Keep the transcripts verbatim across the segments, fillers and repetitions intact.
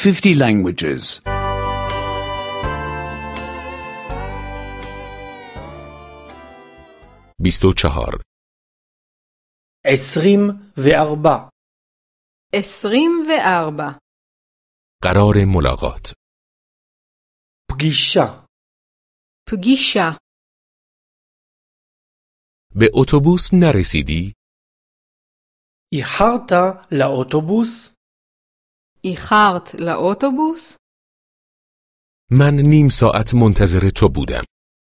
fifty languages. بیست و چهار. عشرين وأربع. عشرين وأربع. قرار ملاقات. פגישה. פגישה. به اتوبوس نرسیدی؟ איחרת לאוטובוס؟ איחרת לאוטובוס? من نیم ساعت منتظر تو بودم.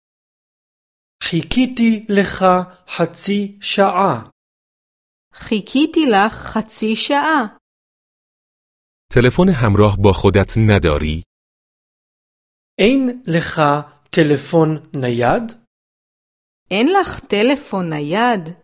חיכיתי לך חצי שעה. חיכיתי לך חצי שעה. تلفن همراه با خودت نداری؟ אין לך טלפון נייד؟ אין לך טלפון נייד?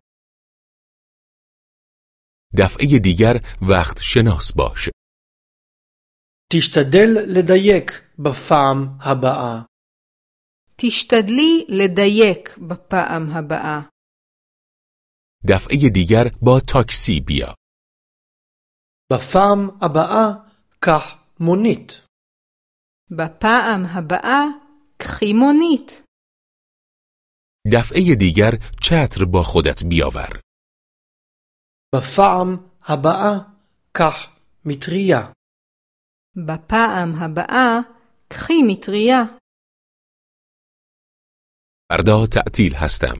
دفعه دیگر وقت شناس باش. תשתדל לדייק בפעם הבאה. תשתדלי לדייק בפעם הבאה. دفعه دیگر با تاکسی بیا. בפעם הבאה קח מונית. בפעם הבאה קחי מונית. دفعه دیگر چتر با خودت بیاور. בפעם הבאה קח מטריה. בפעם הבאה קחי מטריה. فردا تعطیل هستم.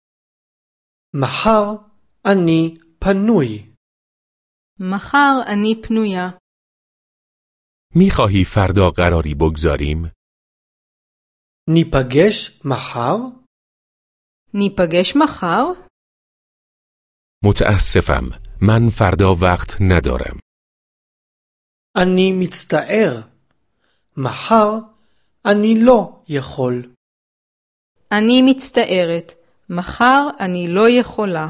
מחר אני פנוי. מחר אני פנויה. میخواهی فردا قراری بگذاریم؟ ניפגש מחר? ניפגש מחר? متاسفم. من فردا وقت ندارم. אני מצטער. מחר אני לא יכול. אני מצטערת. מחר אני לא יכולה.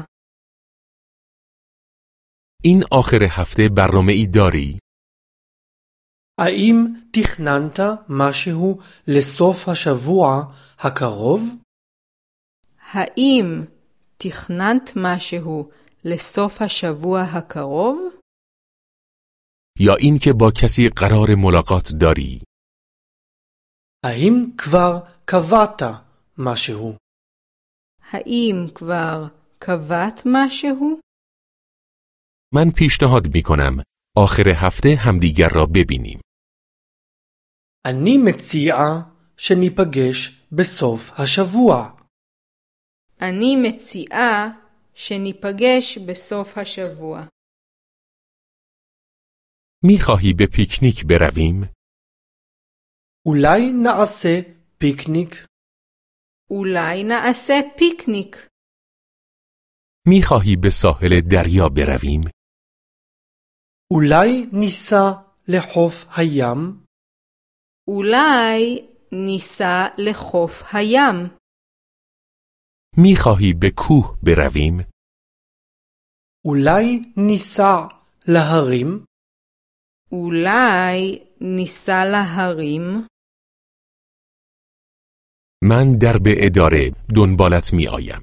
این آخر هفته برنامه‌ای داری؟ האם תכננת משהו לסוף השבוע הקרוב? האם תכננת משהו לסוף השבוע הקרוב? یا اینکه با کسی قرار ملاقات داری؟ האם כבר קבעת משהו? האם כבר קבעת משהו? من پیشنهاد میکنم آخر هفته همدیگر را ببینیم. אני מציעה שניפגש בסוף השבוע. אני מציעה שניפגש בסוף השבוע. میخواهی به پیکنیک برویم؟ אולי נעשה פיקניק? אולי נעשה פיקניק. میخواهی به ساحل دریا برویم؟ אולי ניסע לחוף הים? אולי ניסע לחוף הים. میخواهی به کوه برویم؟ אולי ניסע להרים? אולי ניסע להרים. من در به اداره دنبالت می آیم.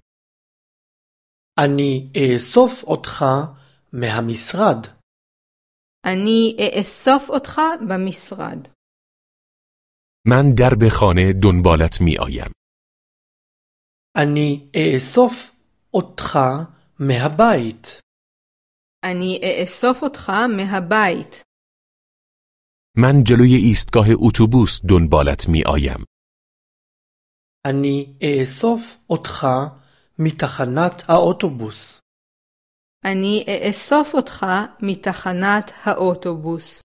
אני אאסוף אותך מהמשרד. אני אאסוף אותך במשרד. من در به خانه دنبالت می آیم. אני אאסוף אותך מהבית. אני אאסוף אותך מהבית. من جلوی ایستگاه اتوبوس دنبالت می آیم. אני אאסוף אותך מתחנת האוטובוס. אני אאסוף אותך מתחנת האוטובוס.